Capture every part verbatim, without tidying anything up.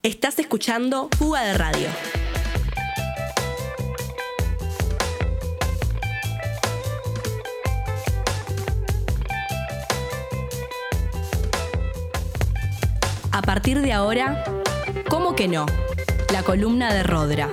Estás escuchando Fuga de Radio. A partir de ahora, ¿cómo que no? La columna de Rodra.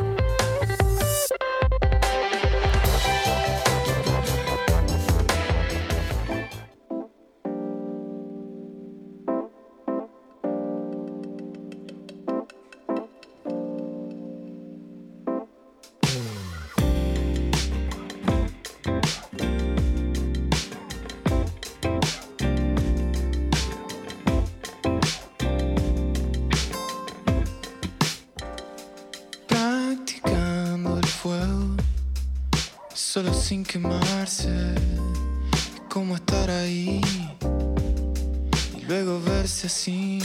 Solo sin quemarse, cómo estar ahí y luego verse así.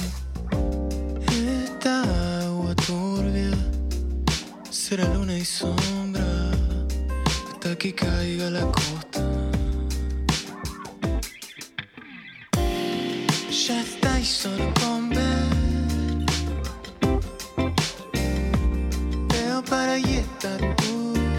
Esta agua turbia será luna y sombra hasta que caiga la costa. Ya estáis solo con ver, veo para ahí está tú.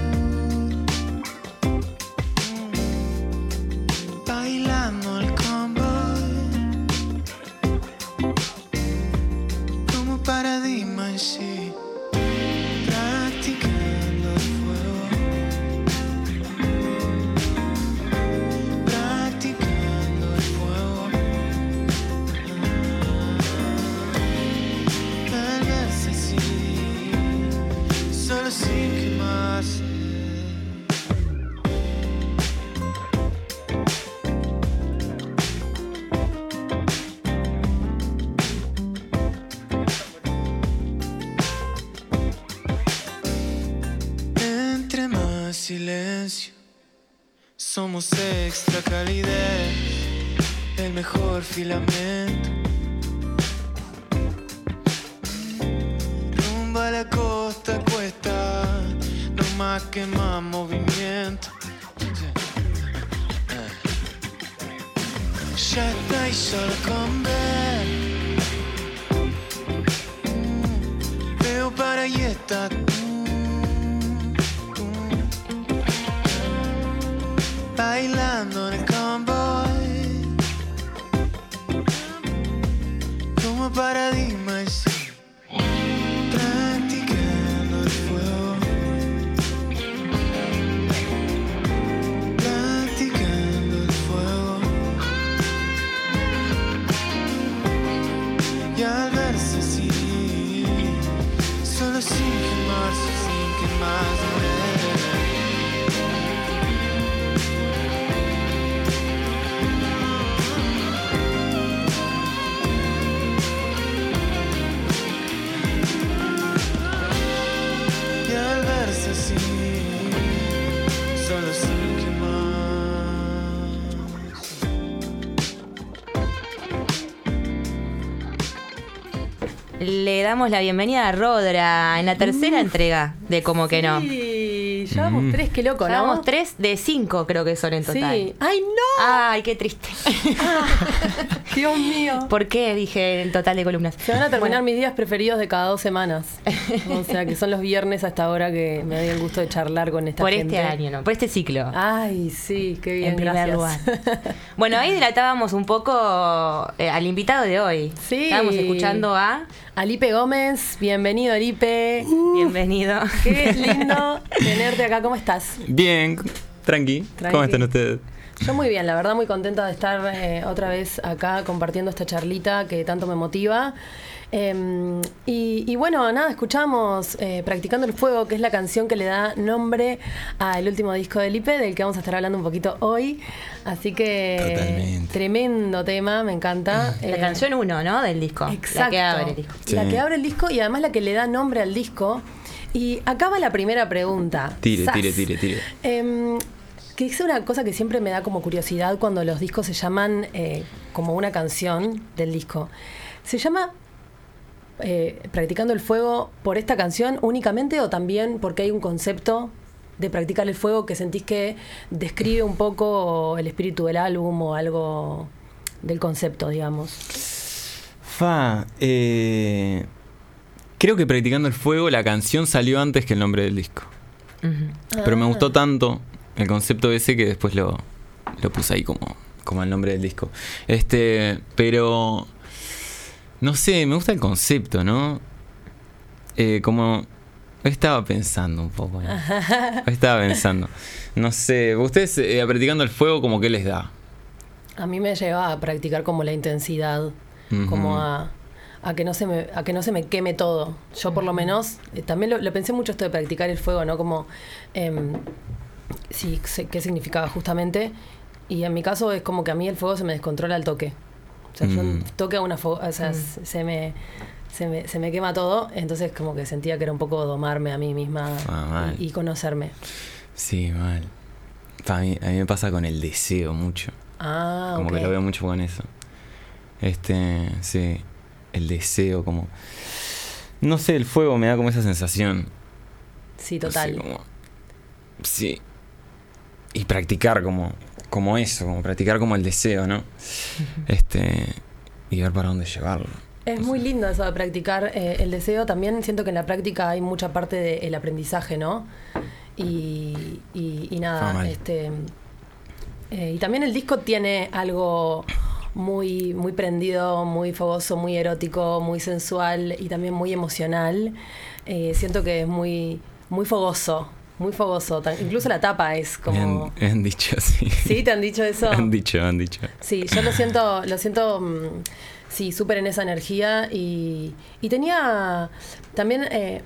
Silencio, somos extra calidez, el mejor filamento. Rumbo a la costa cuesta, no más que más movimiento. Ya estáis solo con ver, mm, veo para ahí está tú. Bailando en el convoy, como paradigma y sí, practicando el fuego, practicando el fuego, y al verse así, solo sin quemarse, sin quemarse. Le damos la bienvenida a Rodra en la tercera Uf, entrega de Como que no. Sí, llevamos mm. tres, qué loco, ¿no? Llevamos tres de cinco, creo que son en total. Sí. ¡Ay, no! ¡Ay, qué triste! Ah, Dios mío. ¿Por qué dije el total de columnas? Se van a terminar bueno. mis días preferidos de cada dos semanas. O sea, que son los viernes a esta hora que me doy el gusto de charlar con esta por gente. Por este año, ¿no? Por este ciclo. Ay, sí, qué bien, en primer gracias. lugar. Bueno, ahí delatábamos un poco eh, al invitado de hoy. Sí. Estábamos escuchando a... Alipe Gómez, bienvenido Alipe. Uh, Bienvenido. Qué lindo tenerte acá, ¿cómo estás? Bien, tranqui. tranqui. ¿Cómo están ustedes? Yo muy bien, la verdad muy contenta de estar eh, otra vez acá compartiendo esta charlita que tanto me motiva. Eh, y, y bueno, nada, escuchamos eh, Practicando el Fuego, que es la canción que le da nombre al último disco de Lipe, del que vamos a estar hablando un poquito hoy. Así que Totalmente. Tremendo tema, me encanta. La eh, canción uno, ¿no? Del disco. Exacto. La que abre el disco. Sí. La que abre el disco y además la que le da nombre al disco. Y acá va la primera pregunta. Tire, tire, tire, tire. Eh, que es una cosa que siempre me da como curiosidad cuando los discos se llaman eh, como una canción del disco. ¿Se llama eh, Practicando el Fuego por esta canción únicamente o también porque hay un concepto de practicar el fuego que sentís que describe un poco el espíritu del álbum o algo del concepto, digamos? Fa, eh, Creo que Practicando el Fuego, la canción salió antes que el nombre del disco. Ujú. Pero me Ah. gustó tanto el concepto ese que después lo, lo puse ahí como, como el nombre del disco. Este, pero no sé, me gusta el concepto, ¿no? Eh, como hoy estaba pensando un poco, ¿no? Hoy estaba pensando. No sé, ustedes eh, a Practicando el Fuego, ¿como qué les da? A mí me lleva a practicar como la intensidad, Ujú. como a, a que no se me, a que no se me queme todo. Yo por lo menos, eh, también lo, lo pensé mucho esto de practicar el fuego, ¿no? Como, em, sí, sé qué significaba justamente. Y en mi caso es como que a mí el fuego se me descontrola al toque. O sea, Mm. yo toque a una fuego, o sea, Mm. se me... Se me, se me quema todo, entonces como que sentía que era un poco domarme a mí misma Ah, mal. y, y conocerme. Sí, mal. Pa, A mí, a mí me pasa con el deseo mucho. Ah, Como ok. que lo veo mucho con eso. Este, sí, el deseo, como... No sé, el fuego me da como esa sensación. Sí, No sé, total. como- sí. Y practicar como, como eso, como practicar como el deseo, ¿no? Este, y ver para dónde llevarlo. Es muy lindo eso de practicar eh, el deseo. También siento que en la práctica hay mucha parte del aprendizaje, ¿no? Y, y, y Ah, nada, mal. este eh, y también el disco tiene algo muy, muy prendido, muy fogoso, muy erótico, muy sensual y también muy emocional. Eh, siento que es muy, muy fogoso, muy fogoso. Tan- incluso la tapa es Me como... han, me han dicho así. ¿Sí? ¿Te han dicho eso? Me han dicho, me han dicho. Sí, yo lo siento, lo siento, mm, sí, súper en esa energía y, y tenía también, eh,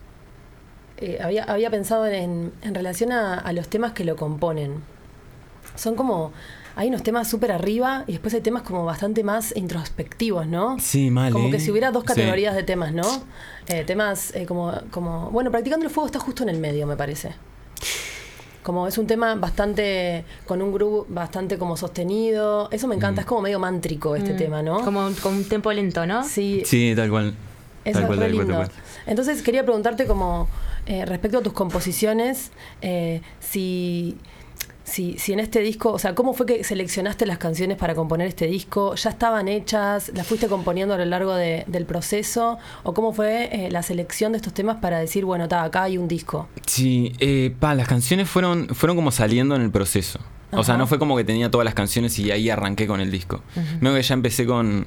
eh, había, había pensado en, en relación a, a los temas que lo componen. Son como, hay unos temas súper arriba y después hay temas como bastante más introspectivos, ¿no? Sí, mal, Como ¿eh? que si hubiera dos Sí. categorías de temas, ¿no? Eh, temas eh, como, como, bueno, Practicando el Fuego está justo en el medio, me parece. Como es un tema bastante, con un groove bastante como sostenido. Eso me encanta, Mm. es como medio mántrico este Mm. tema, ¿no? Como un, con un tempo lento, ¿no? Sí, Sí, tal cual. eso Tal es cual, re tal cual, tal lindo. cual. Entonces quería preguntarte como eh, respecto a tus composiciones, eh, si, si, si en este disco, o sea, ¿cómo fue que seleccionaste las canciones para componer este disco? ¿Ya estaban hechas? ¿Las fuiste componiendo a lo largo de- del proceso? ¿O cómo fue eh, la selección de estos temas para decir, bueno, ta, acá hay un disco? Sí, eh, pa, las canciones fueron, fueron como saliendo en el proceso. O sea, Ajá. no fue como que tenía todas las canciones y ahí arranqué con el disco. Ujú. Creo que ya empecé con...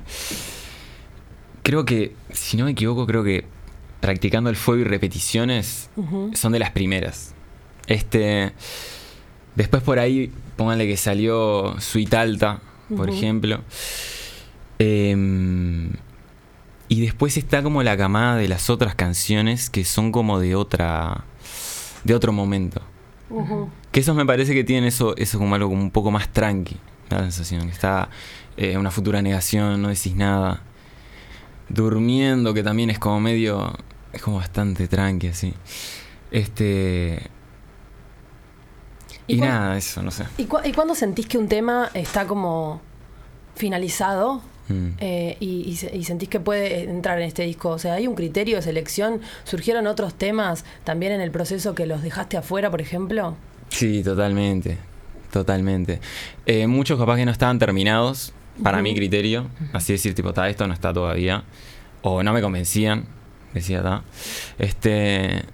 Creo que, si no me equivoco, creo que Practicando el Fuego y Repeticiones Ujú. son de las primeras. Este... Después por ahí, pónganle que salió Suite Alta, por Ujú. ejemplo. Em, y después está como la camada de las otras canciones que son como de otra... de otro momento. Ujú. Que esos me parece que tienen eso, eso como algo como un poco más tranqui. Me da la sensación que está eh, una futura negación, no decís nada. Durmiendo, que también es como medio... es como bastante tranqui, así. Este... ¿Y Y, cuán- nada, eso, no sé. ¿Y, cu- y cuándo sentís que un tema está como finalizado Mm. eh, y, y se- y sentís que puede entrar en este disco? O sea, ¿hay un criterio de selección? ¿Surgieron otros temas también en el proceso que los dejaste afuera, por ejemplo? Sí, totalmente. Totalmente. Eh, muchos capaz que no estaban terminados, para Ujú. mi criterio. Así decir, tipo, ta, esto no está todavía. O no me convencían, decía, ta. Este...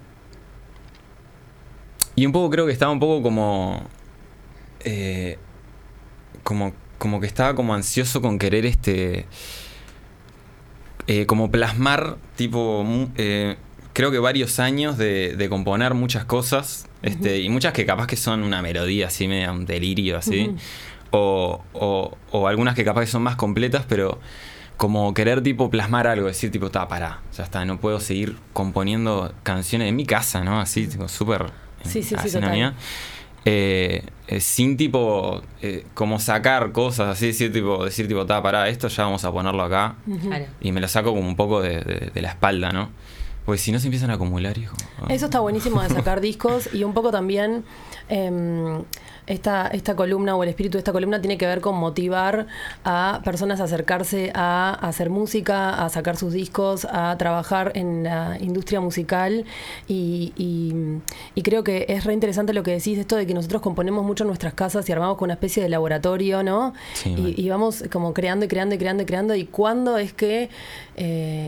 Y un poco creo que estaba un poco como... eh, como, como que estaba como ansioso con querer este... eh, como plasmar, tipo... mu- eh, creo que varios años de, de componer muchas cosas. Este, y muchas que capaz que son una melodía así, media un delirio así. Ujú. o, o, o algunas que capaz que son más completas, pero como querer tipo plasmar algo, decir tipo, está, pará, ya está, no puedo seguir componiendo canciones en mi casa, ¿no? Así, tipo, súper... Sí, sí, sí, así en la total. mía. Eh, eh, sin tipo, eh, como sacar cosas así, decir tipo, decir tipo, está, pará, esto ya vamos a ponerlo acá. Ujú. Claro. Y me lo saco como un poco de, de- de la espalda, ¿no? Porque si no se empiezan a acumular, hijo. ah. Eso está buenísimo de sacar discos y un poco también eh, esta, esta columna o el espíritu de esta columna tiene que ver con motivar a personas a acercarse a, a hacer música, a sacar sus discos, a trabajar en la industria musical y, y, y creo que es re interesante lo que decís, esto de que nosotros componemos mucho en nuestras casas y armamos con una especie de laboratorio, ¿no? Sí, mal. y, y vamos como creando y creando y creando y creando y cuándo es que... Eh,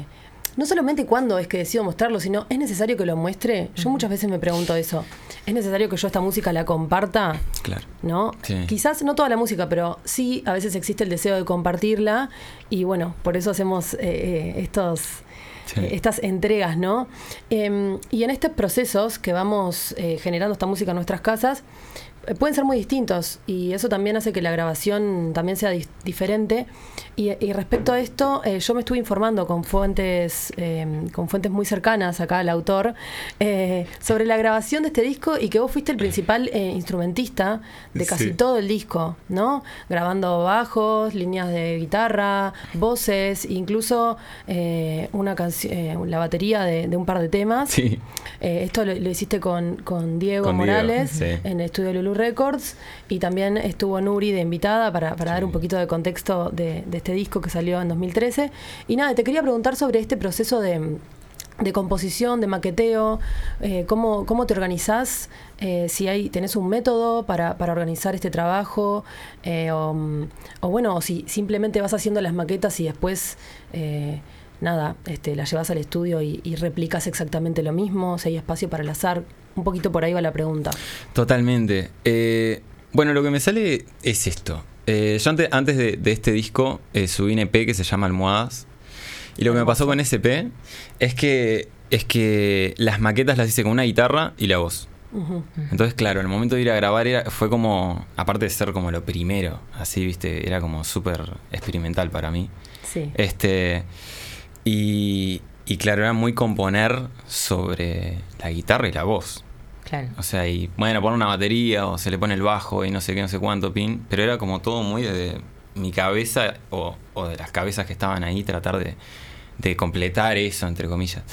no solamente cuándo es que decido mostrarlo, sino ¿es necesario que lo muestre? Yo muchas veces me pregunto eso. ¿Es necesario que yo esta música la comparta? Claro. ¿No? Sí. Quizás no toda la música, pero sí a veces existe el deseo de compartirla y bueno, por eso hacemos eh, eh, estos... Sí. eh, estas entregas, ¿no? Eh, y en estos procesos que vamos eh, generando esta música en nuestras casas, eh, pueden ser muy distintos y eso también hace que la grabación también sea di- diferente. Y, y respecto a esto, eh, yo me estuve informando con fuentes, eh, con fuentes muy cercanas acá al autor, eh, sobre la grabación de este disco y que vos fuiste el principal eh, instrumentista de casi Sí. todo el disco, ¿no? Grabando bajos, líneas de guitarra, voces, incluso eh, una canción, eh, la batería de, de un par de temas. Sí. Eh, esto lo, lo hiciste con, con Diego Con Diego, Morales sí. en el estudio Lulu Records y también estuvo Nuri de invitada para, para Sí. dar un poquito de contexto de, de este disco que salió en dos mil trece. Y nada, te quería preguntar sobre este proceso de, de composición, de maqueteo, eh, cómo, cómo te organizás, eh, si hay tenés un método para, para organizar este trabajo, eh, o, o bueno, o si simplemente vas haciendo las maquetas y después... Eh, nada, este, la llevas al estudio y, y replicas exactamente lo mismo, si hay espacio para el azar. Un poquito por ahí va la pregunta. Totalmente. Eh, bueno, lo que me sale es esto. Eh, yo antes, antes de, de este disco eh, subí un E P que se llama Almohadas. Y lo que me pasó con ese E P es que, es que las maquetas las hice con una guitarra y la voz. Ujú. Entonces, claro, el momento de ir a grabar era, fue como, aparte de ser como lo primero, así, viste, era como súper experimental para mí. Sí. Este... Y, y claro, era muy componer sobre la guitarra y la voz. Claro. O sea, y bueno, poner una batería o se le pone el bajo y no sé qué, no sé cuánto, pin. Pero era como todo muy de mi cabeza o, o de las cabezas que estaban ahí, tratar de, de completar eso, entre comillas.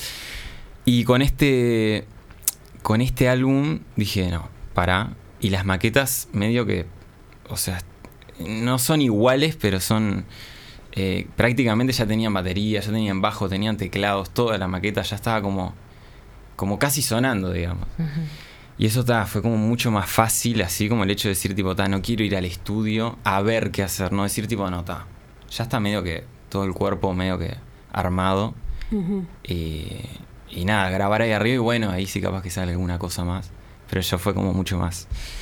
Y con este, con este álbum dije, no, pará. Y las maquetas medio que, o sea, no son iguales, pero son... Eh, prácticamente ya tenían batería, ya tenían bajo, tenían teclados, toda la maqueta ya estaba como, como casi sonando, digamos. Ujú. Y eso ta, fue como mucho más fácil, así como el hecho de decir, tipo, ta, no quiero ir al estudio a ver qué hacer, no decir, tipo, no, ta, ya está medio que todo el cuerpo medio que armado. Ujú. Y, y nada, grabar ahí arriba y bueno, ahí sí capaz que sale alguna cosa más. Pero ya fue como mucho más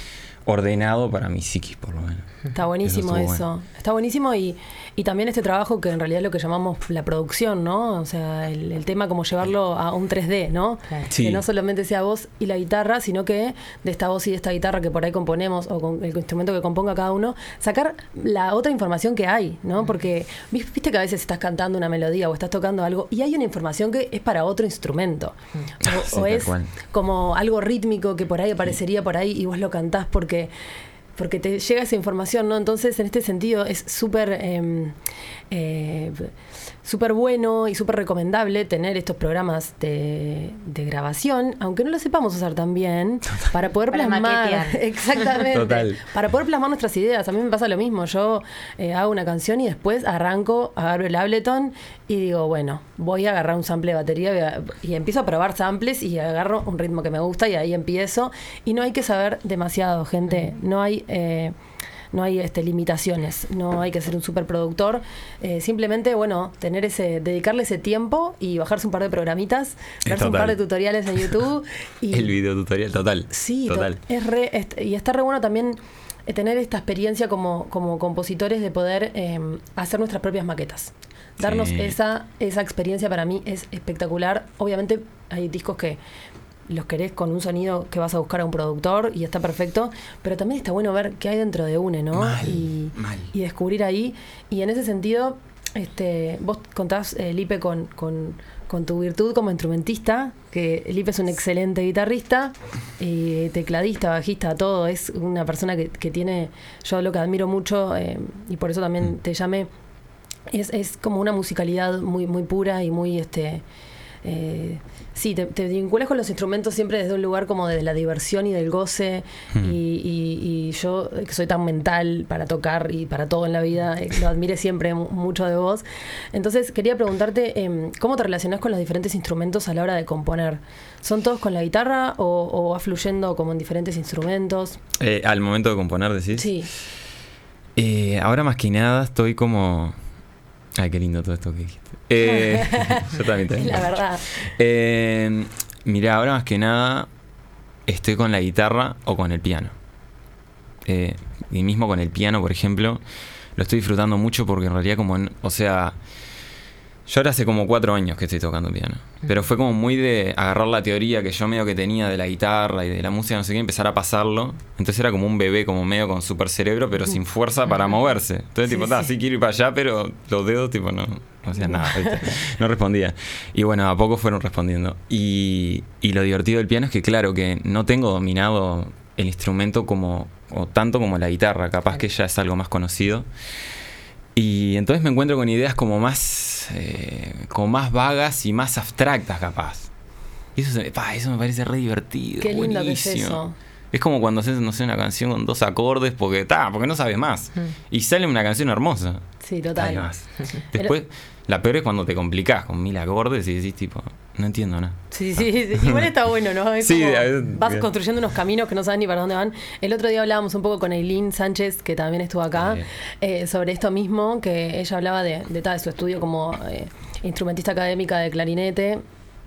ordenado para mi psiquis, por lo menos. Está buenísimo Eso eso. estuvo bueno. Está buenísimo y, y también este trabajo que en realidad es lo que llamamos la producción, ¿no? O sea, el, el tema como llevarlo a un tres D, ¿no? Claro. Sí. Que no solamente sea voz y la guitarra, sino que de esta voz y de esta guitarra que por ahí componemos o con el instrumento que componga cada uno, sacar la otra información que hay, ¿no? Porque viste que a veces estás cantando una melodía o estás tocando algo y hay una información que es para otro instrumento. O, Sí, o tal es cual. como algo rítmico que por ahí aparecería por ahí y vos lo cantás porque... porque te llega esa información, ¿no? Entonces, en este sentido, es súper eh, eh, súper bueno y súper recomendable tener estos programas de, de grabación, aunque no lo sepamos usar tan bien, para poder Para plasmar... maquetear. Exactamente. Total. Para poder plasmar nuestras ideas. A mí me pasa lo mismo. Yo eh, hago una canción y después arranco, agarro el Ableton y digo, bueno, voy a agarrar un sample de batería voy a- y empiezo a probar samples y agarro un ritmo que me gusta y ahí empiezo. Y no hay que saber demasiado, gente. No hay... eh, no hay este, limitaciones, no hay que ser un superproductor, eh, simplemente, bueno, tener ese, dedicarle ese tiempo y bajarse un par de programitas, verse un Total. par de tutoriales en YouTube y El video tutorial, total. sí, to- total. es re, est- y está re bueno también eh, tener esta experiencia como, como compositores de poder eh, hacer nuestras propias maquetas. Darnos Sí. esa, esa experiencia para mí es espectacular. Obviamente hay discos que los querés con un sonido que vas a buscar a un productor y está perfecto, pero también está bueno ver qué hay dentro de une, ¿no? Mal, y, mal. y descubrir ahí. Y en ese sentido, este, vos contás, eh, Lipe, con, con, con tu virtud como instrumentista, que Lipe es un excelente guitarrista, y tecladista, bajista, todo. Es una persona que, que tiene, yo lo que admiro mucho, eh, y por eso también te llamé, es, es como una musicalidad muy, muy pura y muy... este eh, sí, te, te vinculas con los instrumentos siempre desde un lugar como de la diversión y del goce. Hmm. Y, y- y yo, que soy tan mental para tocar y para todo en la vida, eh, lo admiré siempre mu- mucho de vos. Entonces, quería preguntarte, em, ¿cómo te relacionás con los diferentes instrumentos a la hora de componer? ¿Son todos con la guitarra o, o vas fluyendo como en diferentes instrumentos? Eh, al momento de componer, decís. Sí. Eh, ahora más que nada estoy como... Ay, qué lindo todo esto que dijiste. Eh, yo también tengo. La verdad. Eh, mirá, ahora más que nada estoy con la guitarra o con el piano. Eh, y mismo con el piano, por ejemplo, lo estoy disfrutando mucho porque en realidad como... En, o sea, yo ahora hace como cuatro años que estoy tocando piano. Pero fue como muy de agarrar la teoría que yo medio que tenía de la guitarra y de la música, no sé qué, empezar a pasarlo. Entonces era como un bebé, como medio con super cerebro, pero sin fuerza para moverse. Entonces, Sí, tipo, ta, sí. sí quiero ir para allá, pero los dedos, tipo, no, no hacían nada, ¿viste? No respondía. Y bueno, a poco fueron respondiendo. Y, y lo divertido del piano es que, claro, que no tengo dominado el instrumento como, o tanto como la guitarra. Capaz que ya es algo más conocido. Y entonces me encuentro con ideas como más, eh, como más vagas y más abstractas, capaz. Y eso, se, pa, eso me parece re divertido. Qué lindo que es buenísimo. eso. Es como cuando haces, no sé, una canción con dos acordes porque, ta, porque no sabes más. Y sale una canción hermosa. Sí, Ta, total. y más. Después, la peor es cuando te complicás con mil acordes y decís, tipo, no entiendo nada. Sí, sí, sí, igual está bueno, ¿no? Es Sí, como a veces- vas construyendo unos caminos que no sabes ni para dónde van. El otro día hablábamos un poco con Eileen Sánchez, que también estuvo acá, Sí. eh, sobre esto mismo, que ella hablaba de, de, ta, de su estudio como eh, instrumentista académica de clarinete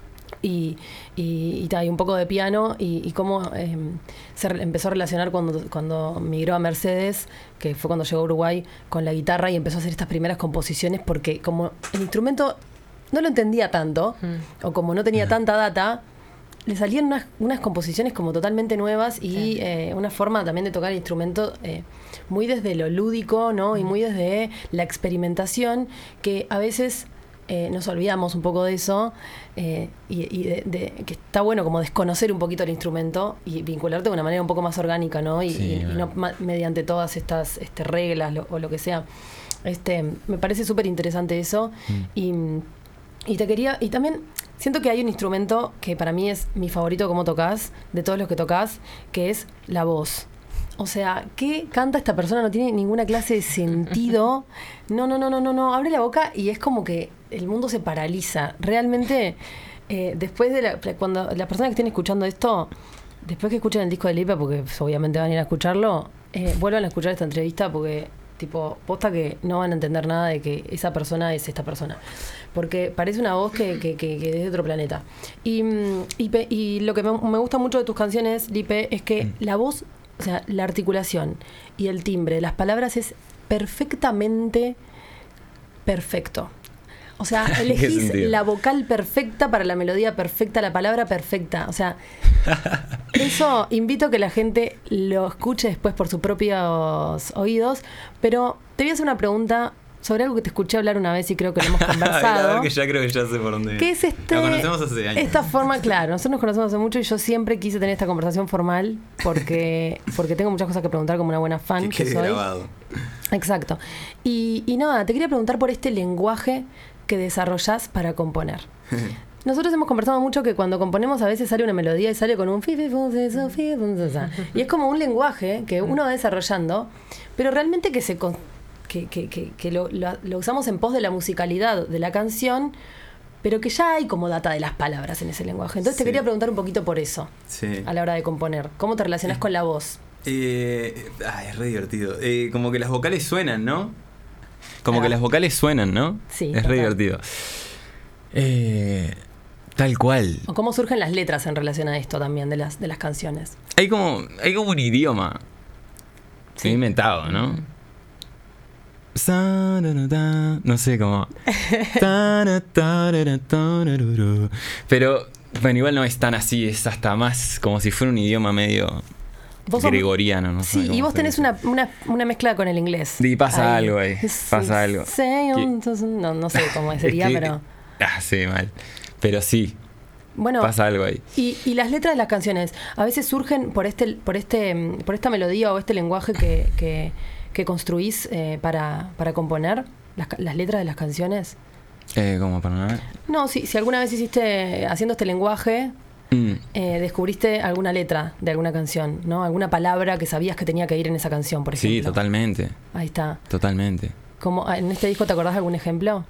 y, y, y, ta, y un poco de piano y, y cómo eh, se re- empezó a relacionar cuando, cuando migró a Mercedes, que fue cuando llegó a Uruguay, con la guitarra y empezó a hacer estas primeras composiciones porque como el instrumento no lo entendía tanto, o como no tenía tanta data, le salían unas, unas composiciones como totalmente nuevas y Sí. eh, una forma también de tocar el instrumento eh, muy desde lo lúdico, ¿no? Y muy desde la experimentación, que a veces eh, nos olvidamos un poco de eso, eh, y, y de, de- que está bueno como desconocer un poquito el instrumento y vincularte de una manera un poco más orgánica, ¿no? Y, Sí, y- y bueno. no ma- mediante todas estas este, reglas lo- o lo que sea. Este, me parece súper interesante eso. Y, y te quería. Y también siento que hay un instrumento que para mí es mi favorito como tocas, de todos los que tocas, que es la voz. O sea, ¿qué canta esta persona? No tiene ninguna clase de sentido. No, no, no, no, no, no. Abre la boca y es como que el mundo se paraliza. Realmente, eh, después de la. Cuando las personas que estén escuchando esto, después que escuchen el disco de Lipe, porque pues, obviamente van a ir a escucharlo, eh, vuelvan a escuchar esta entrevista porque, tipo, posta que no van a entender nada de que esa persona es esta persona. Porque parece una voz que, que, que, que es de otro planeta. Y, mm, y, pe- y lo que me, me gusta mucho de tus canciones, Lipe, es que la voz, o sea, la articulación y el timbre de las palabras es perfectamente perfecto. O sea, ¿En qué elegís sentido? la vocal perfecta para la melodía perfecta, la palabra perfecta. O sea, eso invito a que la gente lo escuche después por sus propios oídos. Pero te voy a hacer una pregunta sobre algo que te escuché hablar una vez y creo que lo hemos A conversado. ver, que ya creo que ya sé por dónde. ¿Qué es este? Nos conocemos hace años. Esta forma, claro, nosotros nos conocemos hace mucho y yo siempre quise tener esta conversación formal porque, porque tengo muchas cosas que preguntar como una buena fan Que que quede soy. grabado. Exacto. Y, y nada, te quería preguntar por este lenguaje que desarrollás para componer. Nosotros hemos conversado mucho que cuando componemos a veces sale una melodía y sale con un fi, fi, fun, si, so, fi, fun, so, sa. Y es como un lenguaje que uno va desarrollando, pero realmente que se con- que, que, que, que lo, lo- lo usamos en pos de la musicalidad de la canción, pero que ya hay como data de las palabras en ese lenguaje. Entonces te Sí. quería preguntar un poquito por eso, Sí. a la hora de componer. ¿Cómo te relacionás con la voz? Eh, ay, es re divertido. Eh, como que las vocales suenan, ¿no? Como Ahí que va. las vocales suenan, ¿no? Sí, Es re total. divertido. Eh, tal cual. ¿O cómo surgen las letras en relación a esto también de las, de las canciones? Hay como, hay como un idioma. Sí. Se ha inventado, ¿no? Sa, da, da, da. No sé cómo. Ta, da, ta, da, da, ta, da, da, da. Pero, bueno, igual no es tan así, es hasta más como si fuera un idioma medio Vos sos- gregoriano, ¿no? sé Sí, cómo y vos se tenés dice. una, una, una mezcla con el inglés. Sí, pasa algo ahí, pasa algo. Say Que- on- No, no sé cómo Es sería, que- pero... Ah, sí, mal. Pero sí, Bueno, pasa algo ahí. y, y las letras de las canciones a veces surgen por este por este mm, por esta melodía o este lenguaje que, que, que construís eh, para, para componer las, ca- las letras de las canciones. Eh, como para nada. No, si, si alguna vez hiciste, haciendo este lenguaje, Mm. eh, descubriste alguna letra de alguna canción, ¿no? Alguna palabra que sabías que tenía que ir en esa canción, por ejemplo. Sí, totalmente, Ahí está. totalmente. Como, ¿en este disco te acordás de algún ejemplo?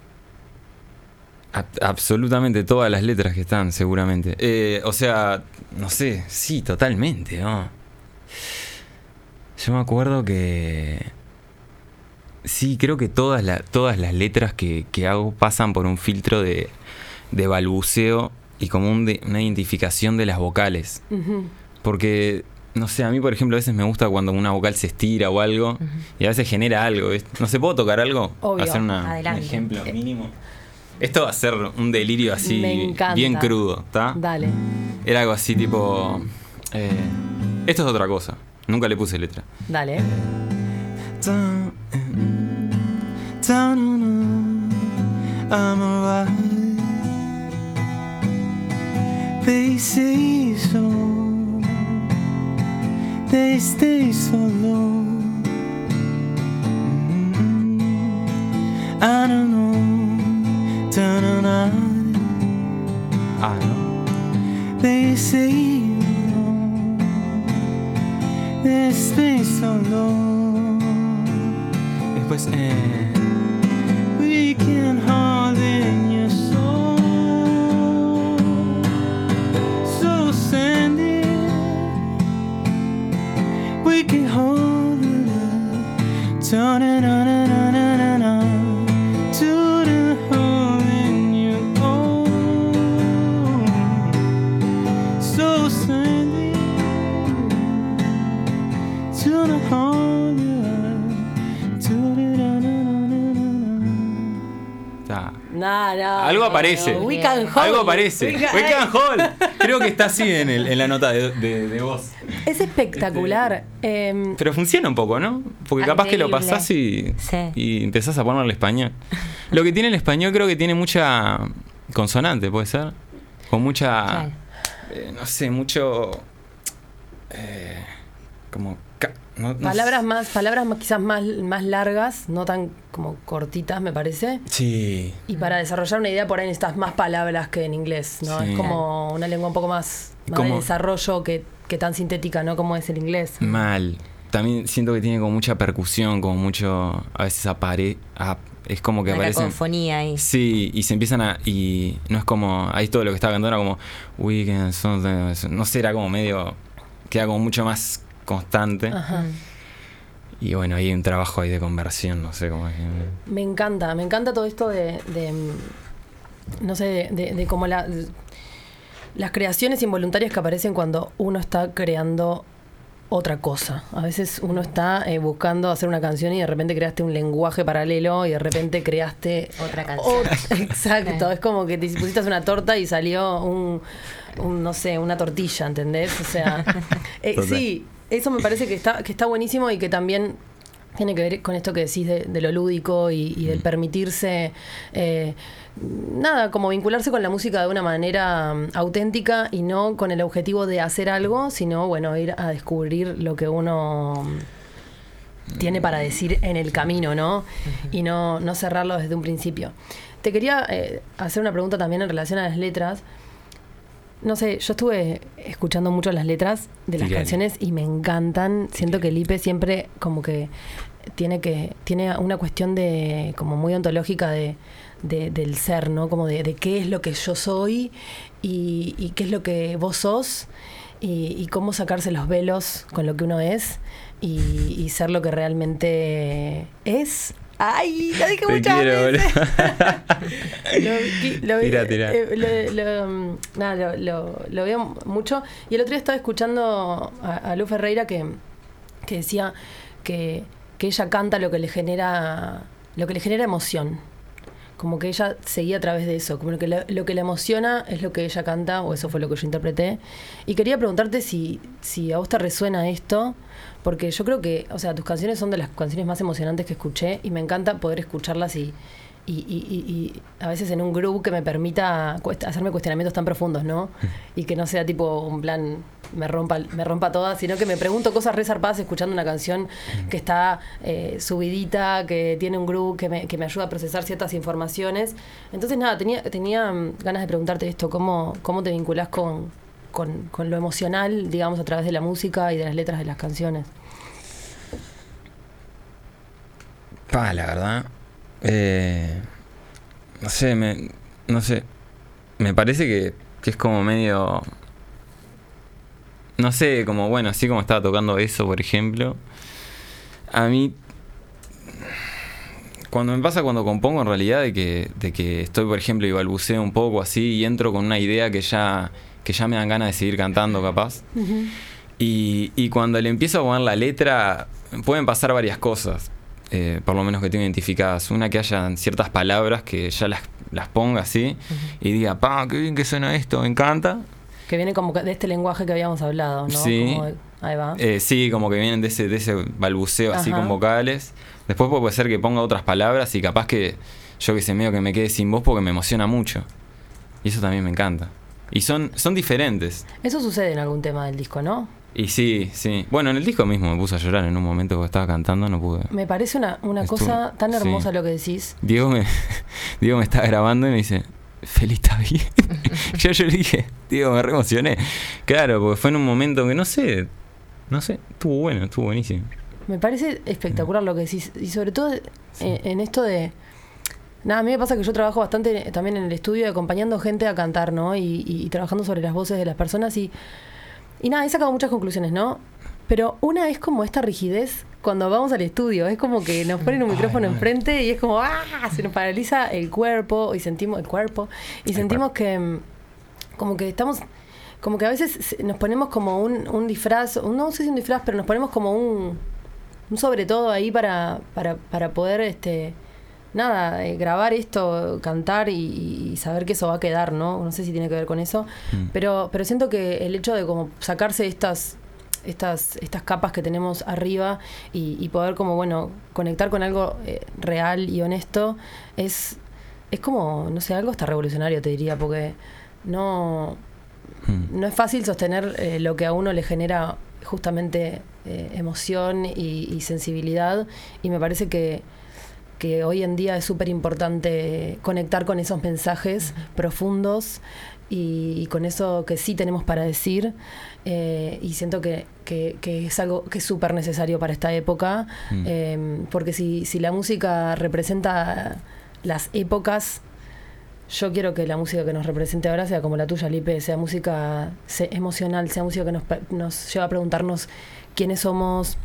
A- absolutamente todas las letras que están, seguramente. Eh, o sea, no sé, sí, totalmente, ¿no? Yo me acuerdo que... Sí, creo que todas, la, todas las letras que, que hago pasan por un filtro de, de balbuceo y como un de, una identificación de las vocales. Ujú. Porque, no sé, a mí por ejemplo a veces me gusta cuando una vocal se estira o algo, uh-huh. y a veces genera algo. ¿ves? No sé, ¿puedo tocar algo? Obvio. Hacer una, un Adelante. ejemplo mínimo. Esto va a ser un delirio así, Me encanta. bien crudo, ¿está? Dale. Era algo así tipo... Eh, esto es otra cosa, nunca le puse letra. Dale. Down, down, I'm alright. They say so. They stay so low. Mm-hmm. I don't know. Down and I. Ah, no. They say no. They stay so low. Después, eh. We can hold in your soul. So sandy. We can hold it up. Turn it on and on and on and on. To the hole in your own. So sandy. To the hole in your Está. No, no. Algo aparece. We can hold. Algo aparece. We can- We can hold. Creo que está así en, el, en la nota de, de, de voz. Es espectacular. Eh, Pero funciona un poco, ¿no? Porque Ah, capaz que lo increíble. pasás y, Sí. y empezás a ponerle español. Lo que tiene el español creo que tiene mucha consonante, ¿puede ser? Con mucha... Claro. eh, no sé, mucho... eh, como... ca- no- no palabras sé. más, palabras más, quizás más, más largas, no tan como cortitas, me parece. Sí. Y para desarrollar una idea por ahí necesitas más palabras que en inglés, ¿no? Sí. Es como una lengua un poco más, más Como- de desarrollo que, que tan sintética, ¿no? Como es el inglés. Mal. También siento que tiene como mucha percusión, como mucho... A veces apare... ap- es como que Una aparecen... cacofonía ahí. Sí, y se empiezan a... Y no es como... Ahí todo lo que estaba cantando era como... Weekend, something, no sé, era como medio... Queda como mucho más constante. Ajá. Y bueno, hay un trabajo ahí de conversión, no sé cómo es. Me encanta, me encanta todo esto de, de, mm, no sé, de, de, de cómo la, las creaciones involuntarias que aparecen cuando uno está creando otra cosa. A veces uno está eh, buscando hacer una canción y de repente creaste un lenguaje paralelo y de repente creaste Otra canción. ot- exacto, es como que te pusiste una torta y salió un, un, no sé, una tortilla, ¿entendés? O sea, eh, Total. sí, eso me parece que está, que está buenísimo y que también tiene que ver con esto que decís de, de lo lúdico y, y del permitirse, eh, nada, como vincularse con la música de una manera um, auténtica y no con el objetivo de hacer algo, sino, bueno, ir a descubrir lo que uno um, tiene para decir en el camino, ¿no? Y no, no cerrarlo desde un principio. Te quería eh, hacer una pregunta también en relación a las letras. No sé, yo estuve escuchando mucho las letras de las Tirale. canciones y me encantan. Siento que Lipe siempre como que tiene que tiene una cuestión de como muy ontológica de, de- del ser, ¿no? Como de, de qué es lo que yo soy y, y qué es lo que vos sos y, y cómo sacarse los velos con lo que uno es y, y ser lo que realmente es. ¡Ay! Lo dije Te muchas quiero, veces. boludo. Lo, qui- lo- Tira, tira. eh, lo- lo, mm, nada, lo, lo- lo veo mucho. Y el otro día estaba escuchando a, a Lu Ferreira que, que decía que, que ella canta lo que le genera lo que le genera emoción. Como que ella seguía a través de eso. Como lo que, la- lo que la emociona es lo que ella canta, o eso fue lo que yo interpreté. Y quería preguntarte si, si a vos te resuena esto, porque yo creo que, o sea, tus canciones son de las canciones más emocionantes que escuché y me encanta poder escucharlas y, y, y- y- y a veces en un groove que me permita cuest- hacerme cuestionamientos tan profundos, ¿no? Y que no sea tipo un plan me rompa me rompa toda, sino que me pregunto cosas re zarpadas escuchando una canción que está eh, subidita, que tiene un groove que me, que me ayuda a procesar ciertas informaciones. Entonces, nada, tenía, tenía mm, ganas de preguntarte esto, ¿cómo, cómo te vinculás con, con, con lo emocional, digamos, a través de la música y de las letras de las canciones? Pa, la verdad. Eh, no sé, me, no sé. Me parece que, que es como medio. No sé, como bueno, así como estaba tocando eso, por ejemplo. A mí. cuando me pasa cuando compongo en realidad de que, de que estoy, por ejemplo, y balbuceo un poco así y entro con una idea que ya, que ya me dan ganas de seguir cantando capaz. Ujú. Y, y cuando le empiezo a poner la letra, pueden pasar varias cosas, eh, por lo menos que tengo identificadas. Una, que hayan ciertas palabras que ya las, las ponga así y diga, pa, qué bien que suena esto, me encanta. Que viene como de este lenguaje que habíamos hablado, ¿no? Sí. Como de- ahí va. Eh, sí, como que vienen de ese, de ese balbuceo así Ajá. con vocales. Después puede ser que ponga otras palabras y capaz que yo que sé, medio que me quede sin voz porque me emociona mucho. Y eso también me encanta. Y son, son diferentes. Eso sucede en algún tema del disco, ¿no? Y sí, sí. Bueno, en el disco mismo me puse a llorar en un momento porque estaba cantando, no pude. Me parece una, una Estuvo- cosa tan hermosa sí. lo que decís. Diego me, Diego me estaba grabando y me dice, Feli, ¿está bien? yo, yo le dije, Diego, me re emocioné. Claro, porque fue en un momento que no sé, no sé, estuvo bueno, estuvo buenísimo. Me parece espectacular lo que decís. Y sobre todo en, en esto de... Nada, a mí me pasa que yo trabajo bastante también en el estudio acompañando gente a cantar, ¿no? Y, y- y trabajando sobre las voces de las personas y... Y nada, he sacado muchas conclusiones, ¿no? Pero una es como esta rigidez cuando vamos al estudio. Es como que nos ponen un Ay, micrófono bueno. enfrente y es como ¡ah! Se nos paraliza el cuerpo y sentimos el cuerpo y El sentimos que mm, como que estamos como que a veces se- nos ponemos como un, un disfraz, un- no sé si un disfraz, pero nos ponemos como un, un sobre todo ahí para, para, para poder este nada, eh, grabar esto, cantar y, y saber que eso va a quedar, ¿no? No sé si tiene que ver con eso, Mm. pero, pero siento que el hecho de como sacarse estas, estas, estas capas que tenemos arriba y, y poder como, bueno, conectar con algo eh, real y honesto, es, es como, no sé, algo hasta revolucionario, te diría, porque no, Mm. no es fácil sostener eh, lo que a uno le genera justamente eh, emoción y, y sensibilidad, y me parece que que hoy en día es súper importante conectar con esos mensajes profundos y, y con eso que sí tenemos para decir, eh, y siento que, que, que es algo que es súper necesario para esta época, Mm. eh, porque si, si la música representa las épocas, yo quiero que la música que nos represente ahora sea como la tuya, Lipe, sea música se- emocional, sea música que nos, pe- nos lleva a preguntarnos quiénes somos.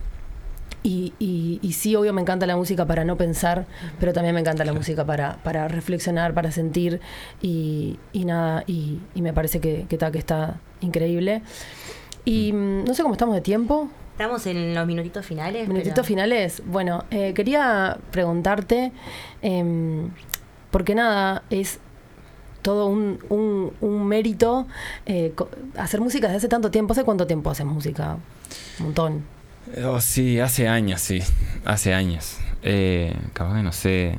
Y, y, y sí, obvio, me encanta la música para no pensar, pero también me encanta la música para, para reflexionar, para sentir y, y nada, y, y me parece que, que, ta, que está increíble. Y mm, no sé cómo estamos de tiempo. Estamos en los minutitos finales. Minutitos pero- finales. Bueno, eh, quería preguntarte, eh, porque nada, es todo un, un, un mérito eh, co- hacer música desde hace tanto tiempo. ¿Hace cuánto tiempo haces música? Un montón. Oh, sí, hace años, sí. Hace años. Eh, capaz que no sé.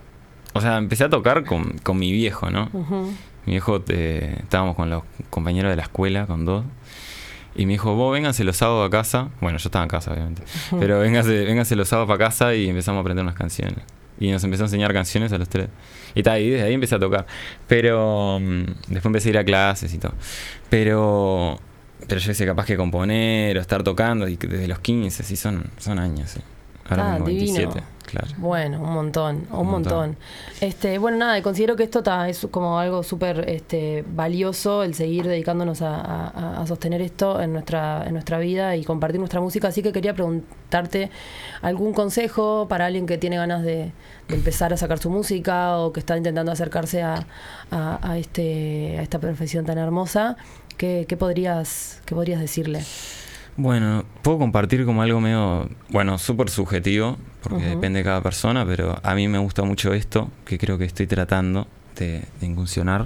O sea, empecé a tocar con, con mi viejo, ¿no? Ujú. Mi viejo, eh, estábamos con los compañeros de la escuela, con dos. Y me dijo, vos vénganse los sábados a casa. Bueno, yo estaba en casa, obviamente. Pero vénganse, vénganse los sábados para casa y empezamos a aprender unas canciones. Y nos empezó a enseñar canciones a los tres. Y tal, y desde ahí empecé a tocar. Pero mm, después empecé a ir a clases y todo. Pero... Pero yo sé, capaz que componer o estar tocando y que desde los quince, sí, son, son años, sí. Ahora Ah, tengo divino. veintisiete, claro. Bueno, un montón, un, Un montón. montón. Este, bueno, nada, y considero que esto ta, es como algo súper este, valioso, el seguir dedicándonos a, a- a sostener esto en nuestra, en nuestra vida y compartir nuestra música. Así que quería preguntarte algún consejo para alguien que tiene ganas de, de empezar a sacar su música o que está intentando acercarse a, a, a este, a esta profesión tan hermosa. ¿Qué, qué podrías, qué podrías decirle? Bueno, puedo compartir como algo medio, bueno, súper subjetivo, porque Ujú. depende de cada persona, pero a mí me gusta mucho esto, que creo que estoy tratando de, de incursionar.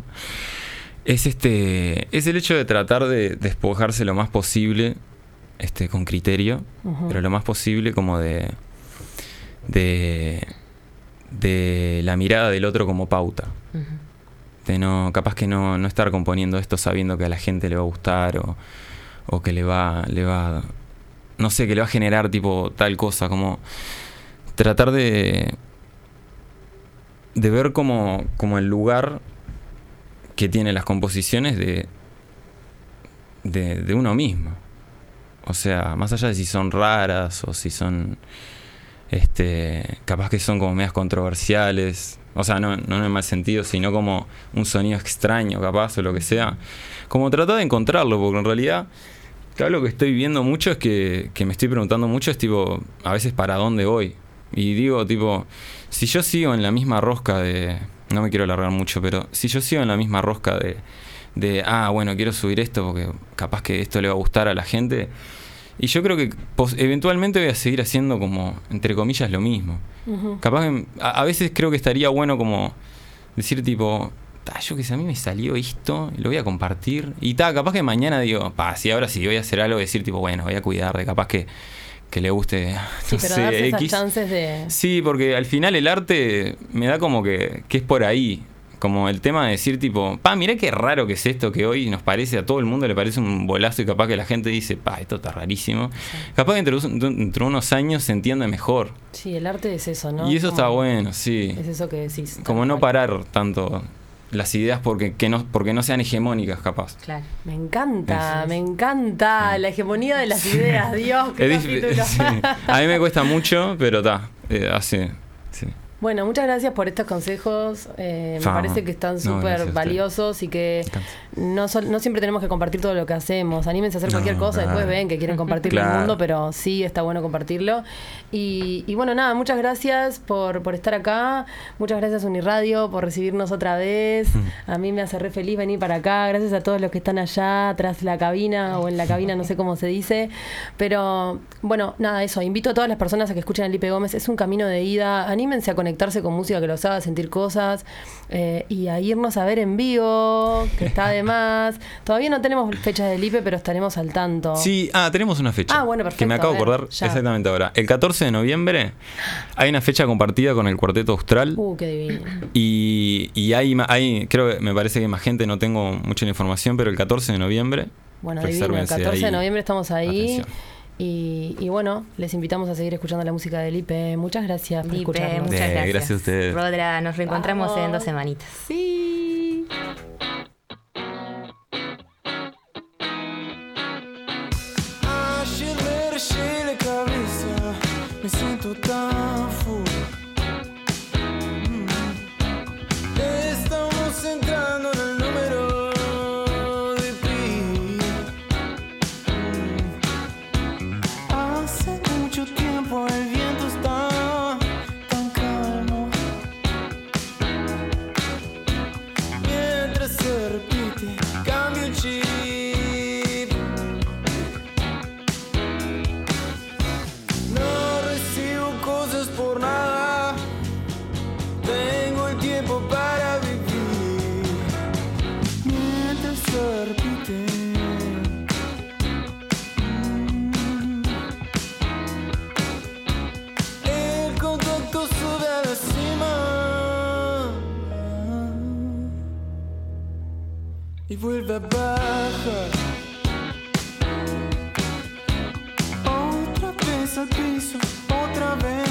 Es este, es el hecho de tratar de despojarse lo más posible, este, con criterio, Ujú. pero lo más posible como de, de, de la mirada del otro como pauta. Ujú. De no, capaz que no, no estar componiendo esto sabiendo que a la gente le va a gustar o, o que le va, le va, no sé, que le va a generar tipo tal cosa, como tratar de, de ver como, como el lugar que tienen las composiciones de, de, de uno mismo. O sea, más allá de si son raras o si son, este, capaz que son como medias controversiales. O sea, no, no en el mal sentido, sino como un sonido extraño, capaz, o lo que sea. Como tratar de encontrarlo, porque en realidad, claro, lo que estoy viendo mucho es que, que me estoy preguntando mucho, es tipo, a veces, ¿para dónde voy? Y digo, tipo, si yo sigo en la misma rosca de... No me quiero alargar mucho, pero si yo sigo en la misma rosca de... de ah, bueno, quiero subir esto porque capaz que esto le va a gustar a la gente. Y yo creo que pos- eventualmente voy a seguir haciendo como, entre comillas, lo mismo. Ujú. Capaz que a, a veces creo que estaría bueno como decir tipo, ta, yo que sé, a mí me salió esto, lo voy a compartir. Y ta, capaz que mañana digo, pa, si ahora sí voy a hacer algo, decir tipo, bueno, voy a cuidar de capaz que, que le guste, no Sí, pero sé, darse esas X. chances de... Sí, porque al final el arte me da como que, que es por ahí. Como el tema de decir tipo, pa, mirá qué raro que es esto que hoy nos parece, a todo el mundo le parece un bolazo y capaz que la gente dice, pa, esto está rarísimo. Sí. Capaz que entre, entre unos años se entiende mejor. Sí, el arte es eso, ¿no? Y eso como, está bueno, sí. Es eso que decís. Como no parar tanto las ideas porque, que no, porque no sean hegemónicas, capaz. Claro. Me encanta, Es- me encanta Sí. la hegemonía de las ideas, Dios, qué Es dif- capítulo. sí. A mí me cuesta mucho, pero está, eh, hace... Sí. Bueno, muchas gracias por estos consejos. Eh, me Fa. parece que están No, súper gracias a usted. valiosos y que Me encanta. no, sol- no siempre tenemos que compartir todo lo que hacemos. Anímense a hacer No, cualquier cosa, claro. después ven que quieren compartirlo al Claro. mundo, pero sí está bueno compartirlo. Y, y bueno, nada, muchas gracias por, por estar acá. Muchas gracias Uniradio por recibirnos otra vez. A mí me hace re feliz venir para acá. Gracias a todos los que están allá, tras la cabina o en la cabina, no sé cómo se dice. Pero bueno, nada, eso. Invito a todas las personas a que escuchen a Lipe Gómez. Es un camino de ida. Anímense a conectarse con música que los haga sentir cosas eh, y a irnos a ver en vivo, que está de más. Todavía no tenemos fechas de Lipe, pero estaremos al tanto. Sí, ah, tenemos una fecha. Ah, bueno, perfecto, Que me acabo a de ver, acordar ya. exactamente ahora. El catorce de noviembre hay una fecha compartida con el Cuarteto Austral. Uh, qué divino. Y, y hay, ma- hay, creo que me parece que hay más gente, no tengo mucha información, pero el catorce de noviembre. Bueno, divino. El resérvense catorce de ahí. noviembre estamos ahí. Atención. Y, y bueno, les invitamos a seguir escuchando la música de Lipe. Muchas gracias por Lipe, escucharnos. muchas Eh, gracias. gracias a ustedes. Rodra, nos reencontramos Vamos. en dos semanitas. Sí. Ayer me rayé la cabeza, me siento tan full. Mm. Estamos entrando en el número de pi. Mm. Hace mucho tiempo el viento está tan calmo. Mientras se repite, cambio el chip. No recibo cosas por nada. Tengo el tiempo para vivir. Mientras se repite. Mm. El contacto sube a la cima y vuelve a bajar. Otra vez al piso, otra vez.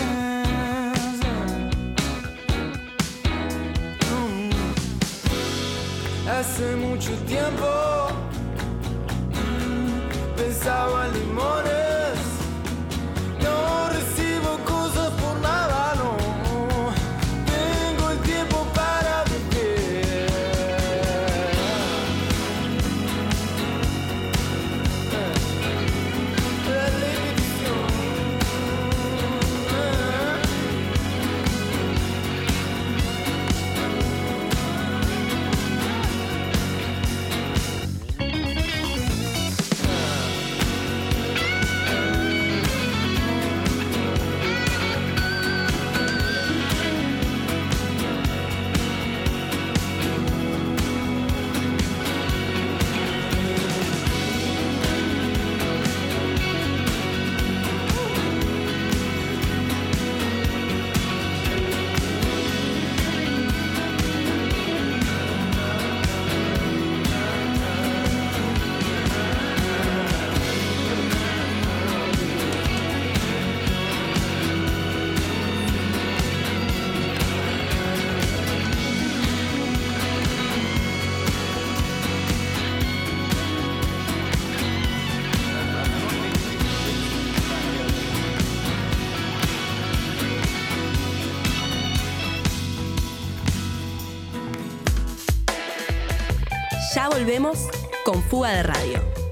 Mm. Hace mucho tiempo mm, pensaba en limones. No recibo cosas por nada, no. Tengo el tiempo para vivir. La repetición. Ya volvemos con Fuga de Radio.